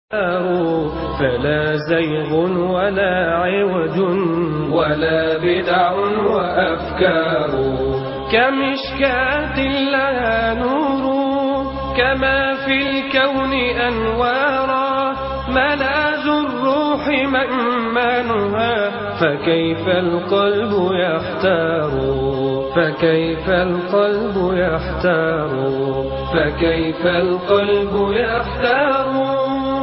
فلا زيغ ولا عوج ولا بدع وأفكار كمشكاة لها نور كما في الكون أنوارا ملاذ الروح مأمانها فكيف القلب يحتار فكيف القلب يحتار فكيف القلب يحتار.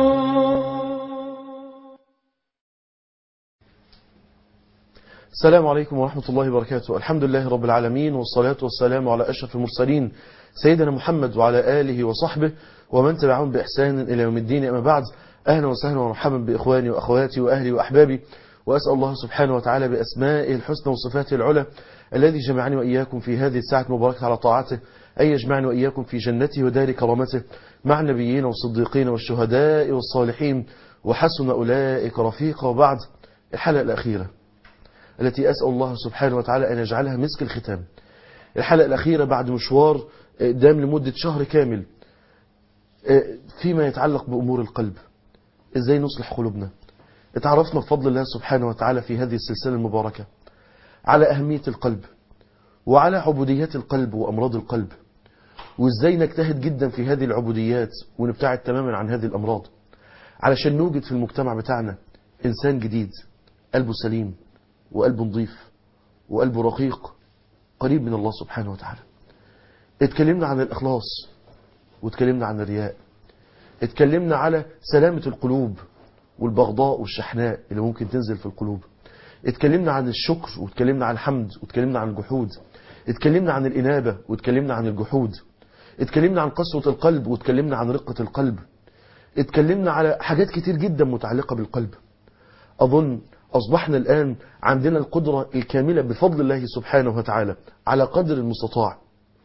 السلام عليكم ورحمة الله وبركاته. الحمد لله رب العالمين، والصلاة والسلام على أشرف المرسلين سيدنا محمد وعلى آله وصحبه ومن تبعهم بإحسان إلى يوم الدين. أما بعد، أهلا وسهلا ومرحبا بإخواني وأخواتي وأهلي وأحبابي، وأسأل الله سبحانه وتعالى بأسمائه الحسنى وصفاته العلى الذي جمعني وإياكم في هذه الساعة المباركة على طاعته أن يجمعني وإياكم في جنته ودار كرامته مع النبيين والصديقين والشهداء والصالحين وحسن أولئك رفيقا. وبعد، الحلقة الأخيرة التي أسأل الله سبحانه وتعالى أن يجعلها مسك الختام، الحلقة الأخيرة بعد مشوار دام لمدة شهر كامل فيما يتعلق بأمور القلب، إزاي نصلح قلوبنا. اتعرفنا بفضل الله سبحانه وتعالى في هذه السلسلة المباركة على أهمية القلب وعلى عبوديات القلب وأمراض القلب، وإزاي نجتهد جدا في هذه العبوديات ونبتعد تماما عن هذه الأمراض علشان نوجد في المجتمع بتاعنا إنسان جديد قلبه سليم وقلبه نظيف وقلبه رقيق قريب من الله سبحانه وتعالى. اتكلمنا عن الإخلاص واتكلمنا عن الرياء، اتكلمنا على سلامة القلوب والبغضاء والشحناء اللي ممكن تنزل في القلوب، اتكلمنا عن الشكر واتكلمنا عن الحمد واتكلمنا عن الجحود، اتكلمنا عن الإنابة واتكلمنا عن الجحود، اتكلمنا عن قسوة القلب واتكلمنا عن رقة القلب، اتكلمنا على حاجات كتير جدا متعلقة بالقلب. أظن أصبحنا الآن عندنا القدرة الكاملة بفضل الله سبحانه وتعالى على قدر المستطاع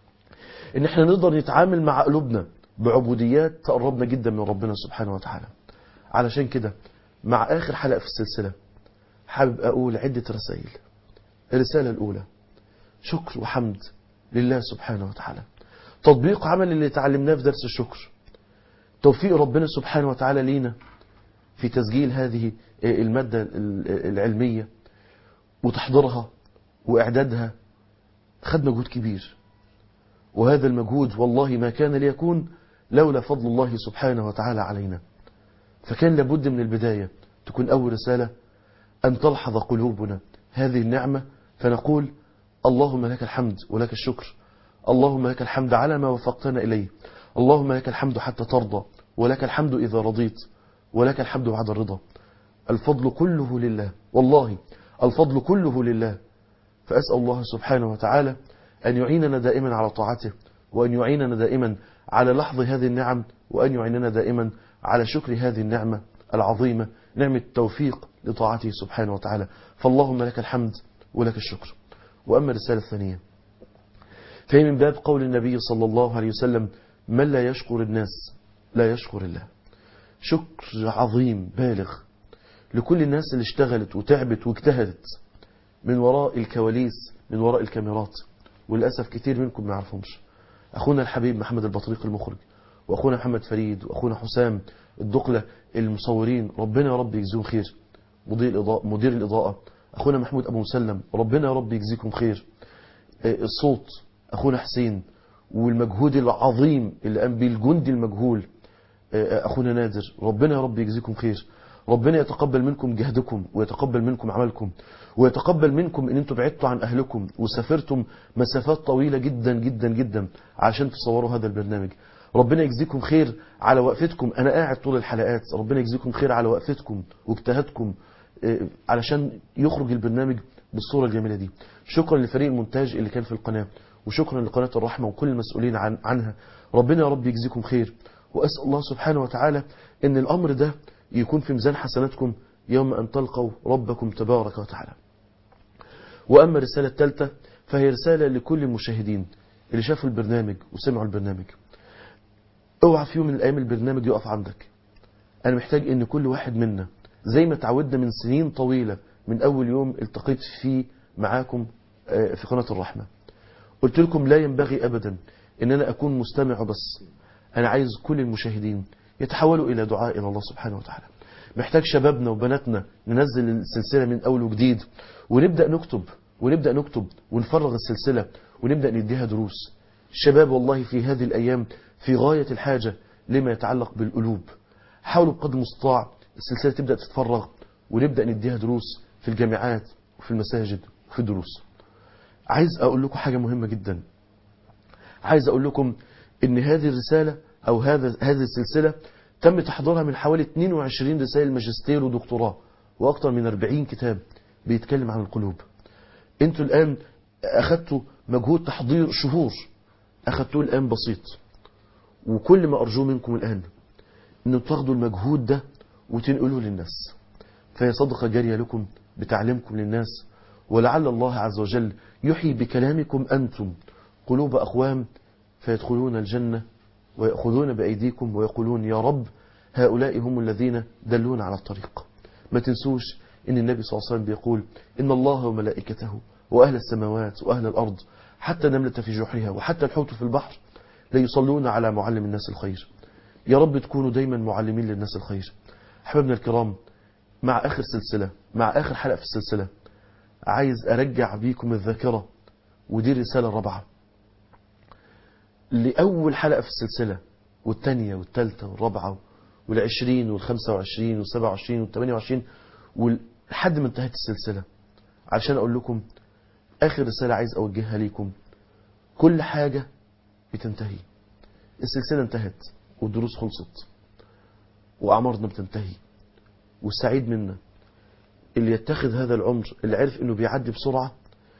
إن احنا نقدر نتعامل مع قلوبنا بعبوديات تقربنا جدا من ربنا سبحانه وتعالى. علشان كده مع آخر حلقة في السلسلة حابب أقول عدة رسائل. الرسالة الأولى شكر وحمد لله سبحانه وتعالى، تطبيق عمل اللي تعلمناه في درس الشكر، توفيق ربنا سبحانه وتعالى لينا في تسجيل هذه المادة العلمية وتحضيرها وإعدادها. خد مجهود كبير، وهذا المجهود والله ما كان ليكون لولا فضل الله سبحانه وتعالى علينا. فكان لابد من البداية تكون أول رسالة أن تلحظ قلوبنا هذه النعمة فنقول اللهم لك الحمد ولك الشكر، اللهم لك الحمد على ما وفقتنا إليه، اللهم لك الحمد حتى ترضى، ولك الحمد إذا رضيت، ولك الحمد بعد الرضا. الفضل كله لله، والله الفضل كله لله. فأسأل الله سبحانه وتعالى أن يعيننا دائما على طاعته، وأن يعيننا دائما على لحظ هذه النعم، وأن يعيننا دائما على شكر هذه النعمة العظيمة، نعمة التوفيق لطاعته سبحانه وتعالى. فاللهم لك الحمد ولك الشكر. وأما الرسالة الثانية فهي من باب قول النبي صلى الله عليه وسلم من لا يشكر الناس لا يشكر الله. شكر عظيم بالغ لكل الناس اللي اشتغلت وتعبت واجتهدت من وراء الكواليس، من وراء الكاميرات، وللأسف كتير منكم ما يعرفهمش. أخونا الحبيب محمد البطريق المخرج، وأخونا محمد فريد، وأخونا حسام الدقلة المصورين، ربنا يا رب يجزيهم خير. مدير الإضاءة أخونا محمود أبو مسلم، ربنا يا رب يجزيكم خير. الصوت أخونا حسين، والمجهود العظيم اللي قام به الجندي المجهول أخونا نادر، ربنا يا رب يجزيكم خير. ربنا يتقبل منكم جهدكم ويتقبل منكم عملكم، ويتقبل منكم ان انتم بعدتوا عن اهلكم وسافرتم مسافات طويلة جدا جدا جدا عشان تصوروا هذا البرنامج. ربنا يجزيكم خير على وقفتكم، انا قاعد طول الحلقات، ربنا يجزيكم خير على وقفتكم واجتهادكم علشان يخرج البرنامج بالصورة الجميلة دي. شكرا لفريق المونتاج اللي كان في القناة، وشكرا لقناة الرحمة وكل المسؤولين عنها، ربنا يا رب يجزيكم خير. وأسأل الله سبحانه وتعالى ان الامر ده يكون في ميزان حسناتكم يوم أن تلقوا ربكم تبارك وتعالى. وأما الرسالة الثالثة فهي رسالة لكل المشاهدين اللي شافوا البرنامج وسمعوا البرنامج. اوعى في يوم من الأيام البرنامج يقف عندك. أنا محتاج ان كل واحد منا زي ما تعودنا من سنين طويلة من أول يوم التقيت فيه معاكم في قناة الرحمة، قلت لكم لا ينبغي أبدا ان أنا أكون مستمع بس. أنا عايز كل المشاهدين يتحولوا إلى دعاء إلى الله سبحانه وتعالى. محتاج شبابنا وبناتنا ننزل السلسلة من أول وجديد، ونبدأ نكتب ونفرغ السلسلة ونبدأ نديها دروس. الشباب والله في هذه الأيام في غاية الحاجة لما يتعلق بالقلوب. حاولوا بقدر المستطاع السلسلة تبدأ تتفرغ ونبدأ نديها دروس في الجامعات وفي المساجد وفي الدروس. عايز أقول لكم حاجة مهمة جدا. عايز أقول لكم إن هذه الرسالة أو هذه السلسلة تم تحضيرها من حوالي 22 رسالة ماجستير ودكتوراه وأكثر من 40 كتاب بيتكلم عن القلوب. أنتوا الآن أخذتوا مجهود تحضير شهور، أخذتوه الآن بسيط، وكل ما أرجو منكم الآن أن تاخدوا المجهود ده وتنقلوه للناس، فهي صدقة جارية لكم بتعليمكم للناس، ولعل الله عز وجل يحيي بكلامكم أنتم قلوب أقوام فيدخلون الجنة ويأخذون بأيديكم ويقولون يا رب هؤلاء هم الذين دلون على الطريق. ما تنسوش إن النبي صلى الله عليه وسلم بيقول إن الله وملائكته وأهل السماوات وأهل الأرض حتى نملة في جحرها وحتى الحوت في البحر ليصلون على معلم الناس الخير. يا رب تكونوا دايما معلمين للناس الخير. أحبابنا الكرام، مع آخر حلقة في السلسلة عايز أرجع بيكم الذاكرة، ودي الرسالة الرابعة لأول حلقة في السلسلة والثانية والثالثة والرابعة والعشرين والخمسة وعشرين والسبعة وعشرين والثمانية وعشرين لحد ما انتهت السلسلة، علشان أقول لكم آخر رسالة عايز أوجهها ليكم. كل حاجة بتنتهي، السلسلة انتهت والدروس خلصت وأعمارنا بتنتهي، والسعيد منا اللي يتخذ هذا العمر، اللي عرف انه بيعدي بسرعة،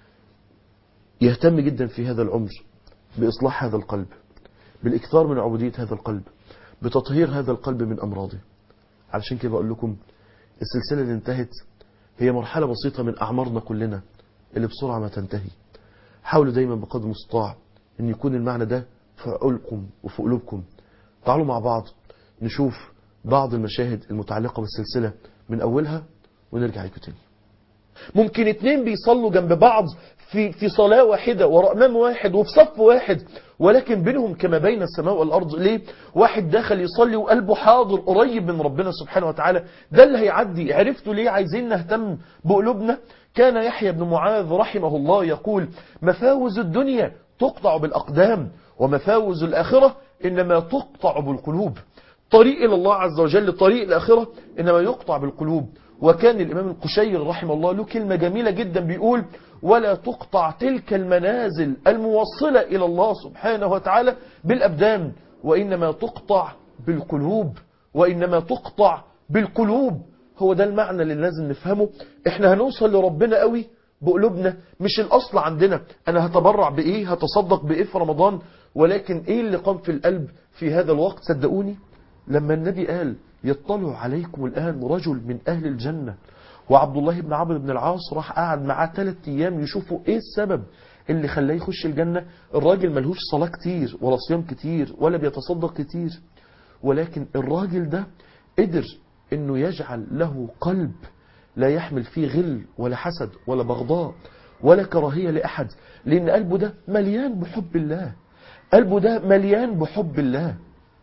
يهتم جدا في هذا العمر بإصلاح هذا القلب، بالإكثار من عبودية هذا القلب، بتطهير هذا القلب من أمراضه. علشان كده بقول لكم السلسلة اللي انتهت هي مرحلة بسيطة من أعمارنا كلنا اللي بسرعة ما تنتهي. حاولوا دايما بقدر المستطاع ان يكون المعنى ده في عقولكم وفي قلوبكم. تعالوا مع بعض نشوف بعض المشاهد المتعلقة بالسلسلة من أولها ونرجع لكم تاني. ممكن اتنين بيصلوا جنب بعض في صلاة واحدة ورا إمام واحد وفي صف واحد، ولكن بينهم كما بين السماء والأرض. ليه؟ واحد داخل يصلي وقلبه حاضر قريب من ربنا سبحانه وتعالى، ده اللي هيعدي. عرفتوا ليه عايزين نهتم بقلوبنا؟ كان يحيى بن معاذ رحمه الله يقول مفاوز الدنيا تقطع بالأقدام ومفاوز الآخرة إنما تقطع بالقلوب. طريق إلى الله عز وجل، طريق الآخرة إنما يقطع بالقلوب. وكان الإمام القشير رحمه الله له كلمة جميلة جدا بيقول ولا تقطع تلك المنازل الموصلة إلى الله سبحانه وتعالى بالأبدان، وإنما تقطع بالقلوب، وإنما تقطع بالقلوب. هو ده المعنى اللي لازم نفهمه. احنا هنوصل لربنا قوي بقلوبنا، مش الأصل عندنا أنا هتبرع بإيه، هتصدق بإيه في رمضان، ولكن إيه اللي قام في القلب في هذا الوقت. صدقوني لما النبي قال يطلع عليكم الآن رجل من أهل الجنة، وعبد الله بن عمرو بن العاص راح قاعد معاه 3 أيام يشوفوا إيه السبب اللي خلاه يخش الجنة. الراجل ملهوش صلاة كتير ولا صيام كتير ولا بيتصدق كتير، ولكن الراجل ده قدر إنه يجعل له قلب لا يحمل فيه غل ولا حسد ولا بغضاء ولا كراهية لأحد، لأن قلبه ده مليان بحب الله، قلبه ده مليان بحب الله.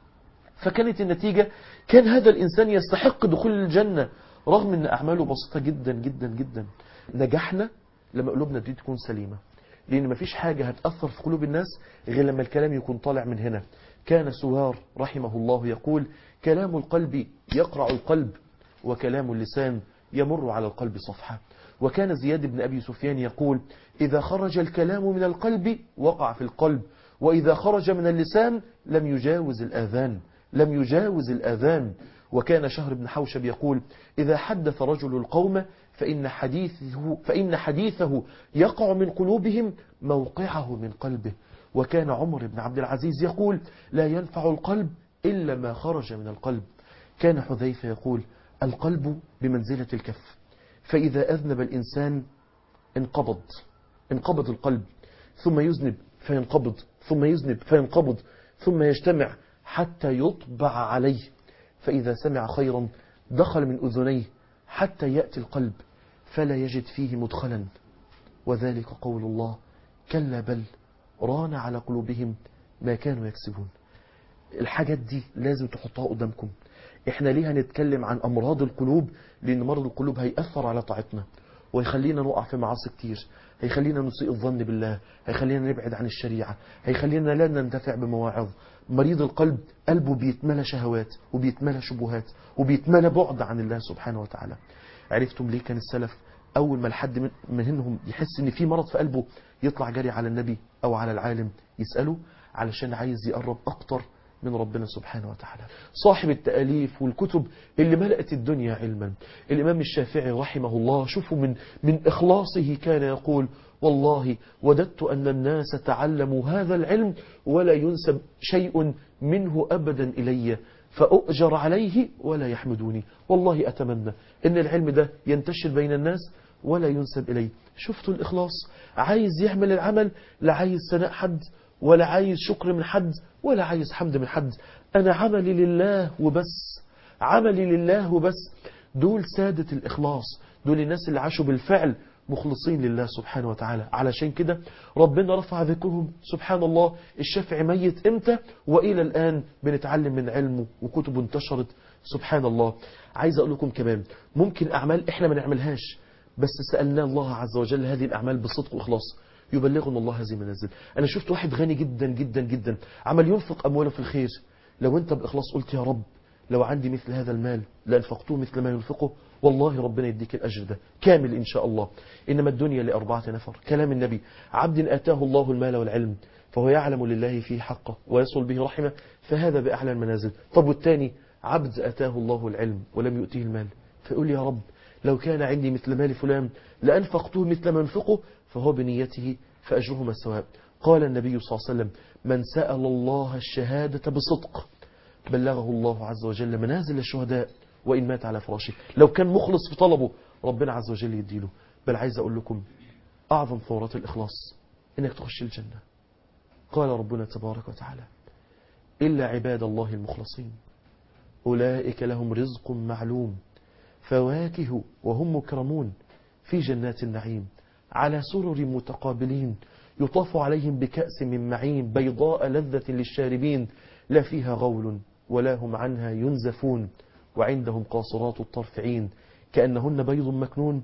فكانت النتيجة كان هذا الإنسان يستحق دخول الجنة رغم أن أعماله بسيطة جدا جدا جدا. نجحنا لما قلوبنا دي تكون سليمة، لأن مفيش حاجة هتأثر في قلوب الناس غير لما الكلام يكون طالع من هنا. كان سوار رحمه الله يقول كلام القلب يقرع القلب وكلام اللسان يمر على القلب صفحة. وكان زياد بن أبي سفيان يقول إذا خرج الكلام من القلب وقع في القلب، وإذا خرج من اللسان لم يجاوز الآذان، لم يجاوز الآذان. وكان شهر بن حوشب يقول إذا حدث رجل القوم فإن حديثه يقع من قلوبهم موقعه من قلبه. وكان عمر بن عبد العزيز يقول لا ينفع القلب إلا ما خرج من القلب. كان حذيفة يقول القلب بمنزلة الكف، فإذا أذنب الإنسان انقبض القلب، ثم يذنب فينقبض، ثم يذنب فينقبض، ثم يجتمع حتى يطبع عليه، فإذا سمع خيرا دخل من أذنيه حتى يأتي القلب فلا يجد فيه مدخلا، وذلك قول الله كلا بل ران على قلوبهم ما كانوا يكسبون. الحاجات دي لازم تحطها قدامكم. احنا ليه هنتكلم عن امراض القلوب؟ لان مرض القلوب هيأثر على طاعتنا ويخلينا نقع في معاصي كتير، هيخلينا نسيء الظن بالله، هيخلينا نبعد عن الشريعة، هيخلينا لا ننتفع بمواعظ. مريض القلب قلبه بيتملى شهوات وبيتملى شبهات وبيتملى بعد عن الله سبحانه وتعالى. عرفتم ليه كان السلف اول ما الحد منهم يحس ان في مرض في قلبه يطلع جري على النبي او على العالم يسأله؟ علشان عايز يقرب اكتر من ربنا سبحانه وتعالى. صاحب التأليف والكتب اللي ملأت الدنيا علما، الإمام الشافعي رحمه الله، شوفوا من إخلاصه كان يقول: والله وددت أن الناس تعلموا هذا العلم ولا ينسب شيء منه أبدا إلي فأؤجر عليه ولا يحمدوني. والله أتمنى أن العلم ده ينتشر بين الناس ولا ينسب إلي. شفتوا الإخلاص؟ عايز يعمل العمل، لا عايز ثناء حد ولا عايز شكر من حد ولا عايز حمد من حد. أنا عملي لله وبس، عملي لله وبس. دول سادة الإخلاص، دول الناس اللي عاشوا بالفعل مخلصين لله سبحانه وتعالى. علشان كده ربنا رفع ذكرهم. سبحان الله، الشافعي ميت امتى وإلى الآن بنتعلم من علمه وكتبه انتشرت. سبحان الله. عايز أقول لكم كمان ممكن أعمال إحنا ما نعملهاش بس سألنا الله عز وجل هذه الأعمال بصدق وإخلاص يبلغنا الله هذه المنازل. أنا شفت واحد غني جدا جدا جدا عمل ينفق أمواله في الخير. لو أنت بإخلاص قلت: يا رب لو عندي مثل هذا المال لأنفقته مثل ما ينفقه، والله ربنا يديك الأجر ده كامل إن شاء الله. إنما الدنيا لأربعة نفر. كلام النبي: عبد آتاه الله المال والعلم فهو يعلم لله فيه حقه ويصل به رحمه فهذا بأعلى المنازل. طب والتاني: عبد آتاه الله العلم ولم يؤتيه المال فيقول: يا رب لو كان عندي مثل مال فلان لأنفقته مثل ما ينفقه فهو بنيته فأجرهما سواء. قال النبي صلى الله عليه وسلم: من سأل الله الشهادة بصدق بلغه الله عز وجل منازل الشهداء وإن مات على فراشه. لو كان مخلص في طلبه ربنا عز وجل يديله. بل عايز أقول لكم أعظم ثمرات الإخلاص إنك تخش الجنة. قال ربنا تبارك وتعالى: إلا عباد الله المخلصين أولئك لهم رزق معلوم فواكه وهم مكرمون في جنات النعيم على سرر متقابلين يطاف عليهم بكأس من معين بيضاء لذة للشاربين لا فيها غول ولا هم عنها ينزفون وعندهم قاصرات الطرف عين كأنهن بيض مكنون.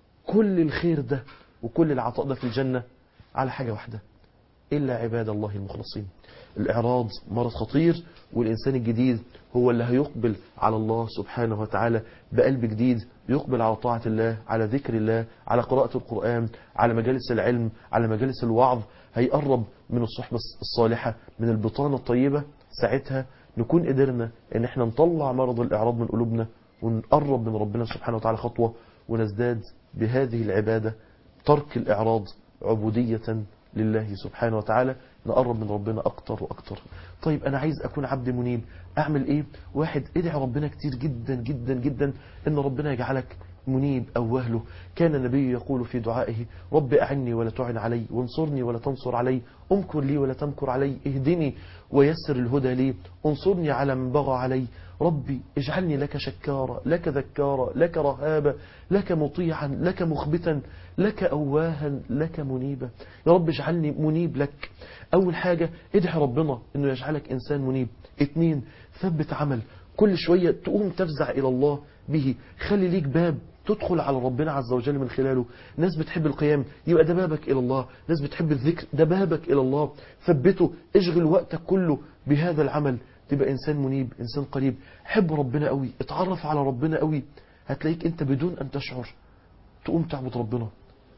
كل الخير ده وكل العطاء ده في الجنة على حاجة واحدة: إلا عباد الله المخلصين. الإعراض مرض خطير، والإنسان الجديد هو اللي هيقبل على الله سبحانه وتعالى بقلب جديد، يقبل على طاعة الله، على ذكر الله، على قراءة القرآن، على مجالس العلم، على مجالس الوعظ، هيقرب من الصحبة الصالحة، من البطانة الطيبة. ساعتها نكون قدرنا ان احنا نطلع مرض الإعراض من قلوبنا ونقرب من ربنا سبحانه وتعالى خطوة، ونزداد بهذه العبادة ترك الإعراض عبودية لله سبحانه وتعالى، نقرب من ربنا أكتر وأكتر. طيب أنا عايز أكون عبد منيب، أعمل إيه؟ واحد: ادعي ربنا كتير جدا جدا جدا إن ربنا يجعلك منيب أواه له. كان النبي يقول في دعائه: رب أعني ولا تعن علي، وانصرني ولا تنصر علي، امكر لي ولا تمكر علي، اهدني ويسر الهدى لي، انصرني على من بغى علي، ربي اجعلني لك شكارا، لك ذكارا، لك رهابا، لك مطيعا، لك مخبتا، لك أواها، لك منيبا. يا رب اجعلني منيب لك. أول حاجة ادعي ربنا إنه يجعلك إنسان منيب. 2: ثبت عمل كل شوية تقوم تفزع إلى الله به. خلي ليك باب تدخل على ربنا عز وجل من خلاله. ناس بتحب القيام يبقى ده بابك إلى الله، ناس بتحب الذكر ده بابك إلى الله. ثبته، اشغل وقتك كله بهذا العمل، تبقى إنسان منيب، إنسان قريب. حب ربنا قوي، اتعرف على ربنا قوي، هتلاقيك أنت بدون أن تشعر تقوم تعبد ربنا.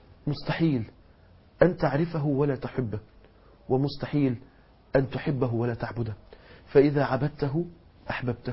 مستحيل أن تعرفه ولا تحبه، ومستحيل أن تحبه ولا تعبده، فإذا عبدته أحببته.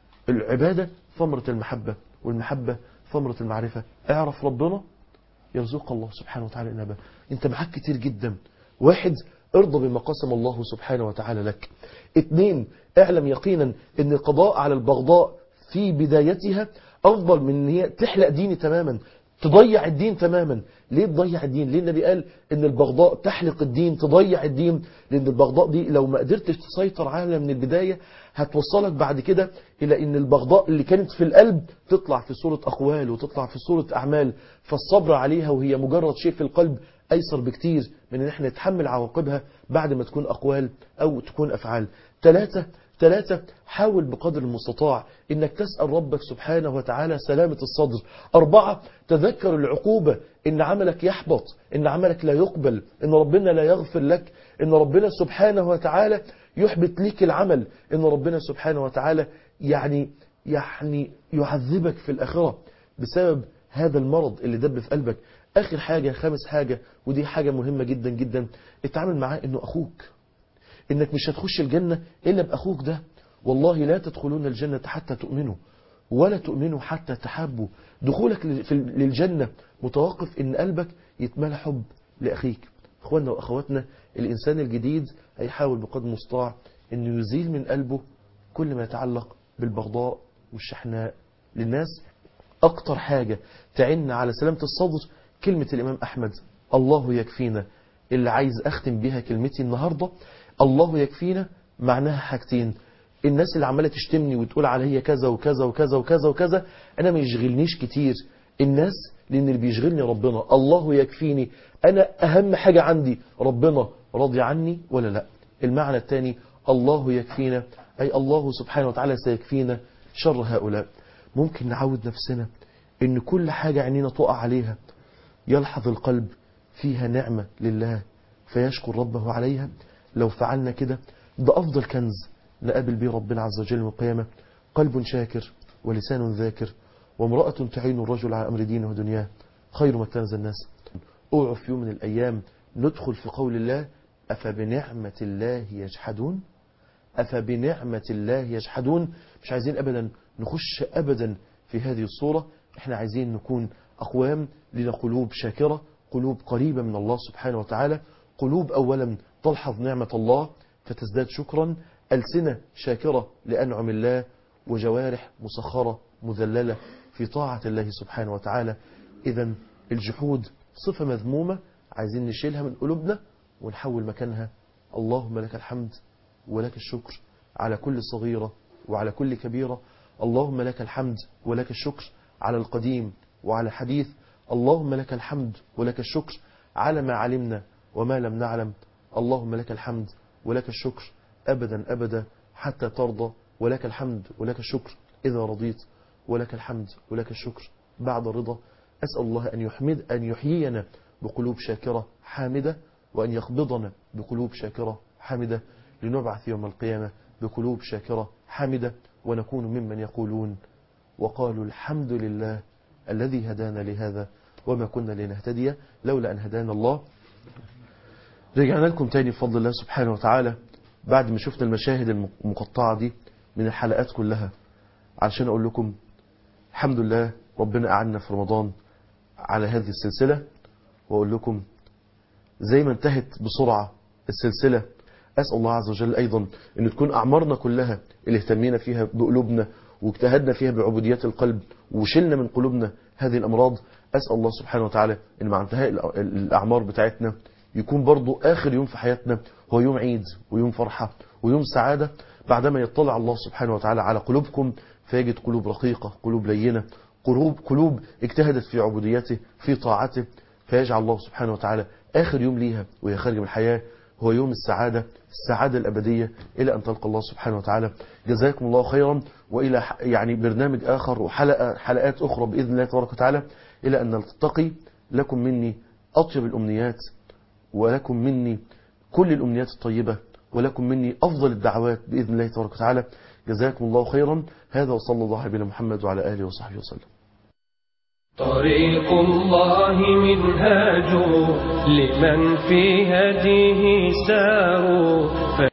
العبادة ثمرة المحبة، والمحبة ثمرة المعرفة. اعرف ربنا يرزق الله سبحانه وتعالى إنابة. انت معاك كتير جدا. 1: ارضى بما قسم الله سبحانه وتعالى لك. 2: اعلم يقينا ان القضاء على البغضاء في بدايتها افضل من ان هي تحلق ديني تماما، تضيع الدين تماما. ليه تضيع الدين؟ ليه النبي قال ان البغضاء تحلق الدين، تضيع الدين؟ لان البغضاء دي لو ما قدرتش تسيطر عليها من البداية هتوصلك بعد كده الى ان البغضاء اللي كانت في القلب تطلع في صورة اقوال وتطلع في صورة اعمال. فالصبر عليها وهي مجرد شيء في القلب ايسر بكتير من ان احنا نتحمل عواقبها بعد ما تكون اقوال او تكون افعال. 3: 3 حاول بقدر المستطاع انك تسأل ربك سبحانه وتعالى سلامة الصدر. 4 تذكر العقوبة، ان عملك يحبط، ان عملك لا يقبل، ان ربنا لا يغفر لك، ان ربنا سبحانه وتعالى يحبط ليك العمل، ان ربنا سبحانه وتعالى يعني يعذبك في الآخرة بسبب هذا المرض اللي دب في قلبك. آخر حاجة 5 حاجة، ودي حاجة مهمة جدا جدا، اتعامل معاه انه اخوك، انك مش هتخش الجنة الا باخوك ده. والله لا تدخلون الجنة حتى تؤمنوا ولا تؤمنوا حتى تحابوا. دخولك للجنة متوقف ان قلبك يتملى حب لاخيك. اخواننا واخواتنا، الانسان الجديد هيحاول بقدر المستطاع انه يزيل من قلبه كل ما يتعلق بالبغضاء والشحناء للناس. اكتر حاجة تعين على سلامة الصدر كلمة الامام احمد الله يكفينا. اللي عايز اختم بها كلمتي النهاردة، الله يكفينا معناها حاجتين. الناس اللي عمالة تشتمني وتقول عليا كذا وكذا وكذا وكذا وكذا، انا ما يشغلنيش كتير الناس، لان اللي بيشغلني ربنا. الله يكفيني، انا اهم حاجة عندي ربنا راضي عني ولا لا. المعنى الثاني الله يكفينا، اي الله سبحانه وتعالى سيكفينا شر هؤلاء. ممكن نعود نفسنا ان كل حاجة عينينا تقع عليها يلحظ القلب فيها نعمة لله فيشكر ربه عليها. لو فعلنا كده ده أفضل كنز نقابل به ربنا عز وجل يوم القيامة. قلب شاكر ولسان ذاكر وامرأة تعين الرجل على أمر دينه ودنياه خير ما كنز الناس. اوعوا في يوم من الأيام ندخل في قول الله أفبنعمة الله يجحدون. أفبنعمة الله يجحدون. مش عايزين أبدا نخش أبدا في هذه الصورة. احنا عايزين نكون أقوام لنا قلوب شاكرة، قلوب قريبة من الله سبحانه وتعالى، قلوب أولا تلحظ نعمة الله فتزداد شكرا، ألسنة شاكرة لأنعم الله، وجوارح مسخرة مذللة في طاعة الله سبحانه وتعالى. إذن الجحود صفة مذمومة عايزين نشيلها من قلوبنا ونحول مكانها اللهم لك الحمد ولك الشكر على كل صغيرة وعلى كل كبيرة. اللهم لك الحمد ولك الشكر على القديم وعلى الحديث. اللهم لك الحمد ولك الشكر على ما علمنا وما لم نعلم. اللهم لك الحمد ولك الشكر أبدا أبدا حتى ترضى. ولك الحمد ولك الشكر إذا رضيت. ولك الحمد ولك الشكر بعد الرضا. أسأل الله أن يحيينا بقلوب شاكرة حامدة، وأن يقبضنا بقلوب شاكرة حامدة، لنبعث يوم القيامة بقلوب شاكرة حامدة، ونكون ممن يقولون وقالوا الحمد لله الذي هدانا لهذا وما كنا لنهتدي لولا أن هدانا الله. رجعنا لكم تاني بفضل الله سبحانه وتعالى بعد ما شفنا المشاهد المقطعة دي من الحلقات كلها، علشان أقول لكم الحمد لله ربنا أعنا في رمضان على هذه السلسلة. وأقول لكم زي ما انتهت بسرعة السلسلة، أسأل الله عز وجل أيضا أن تكون أعمارنا كلها اللي اهتمينا فيها بقلوبنا واجتهدنا فيها بعبوديات القلب وشلنا من قلوبنا هذه الأمراض. أسأل الله سبحانه وتعالى أن مع انتهاء الأعمار بتاعتنا يكون برضو آخر يوم في حياتنا هو يوم عيد ويوم فرحة ويوم سعادة، بعدما يطلع الله سبحانه وتعالى على قلوبكم فيجد قلوب رقيقة، قلوب لينة، قلوب اجتهدت في عبوديته في طاعته، فيجعل الله سبحانه وتعالى آخر يوم ليها وهي خارج من الحياة هو يوم السعادة الأبدية إلى أن تلقى الله سبحانه وتعالى. جزاكم الله خيرا، وإلى برنامج آخر وحلقات أخرى بإذن الله تبارك وتعالى، إلى أن نلتقي. لكم مني أطيب الأمنيات، ولكم مني كل الأمنيات الطيبة، ولكم مني أفضل الدعوات بإذن الله تبارك وتعالى. جزاكم الله خيرا. هذا وصلى الله على محمد وعلى آله وصحبه وسلم. طريق الله منهاج لمن في هديه ساروا.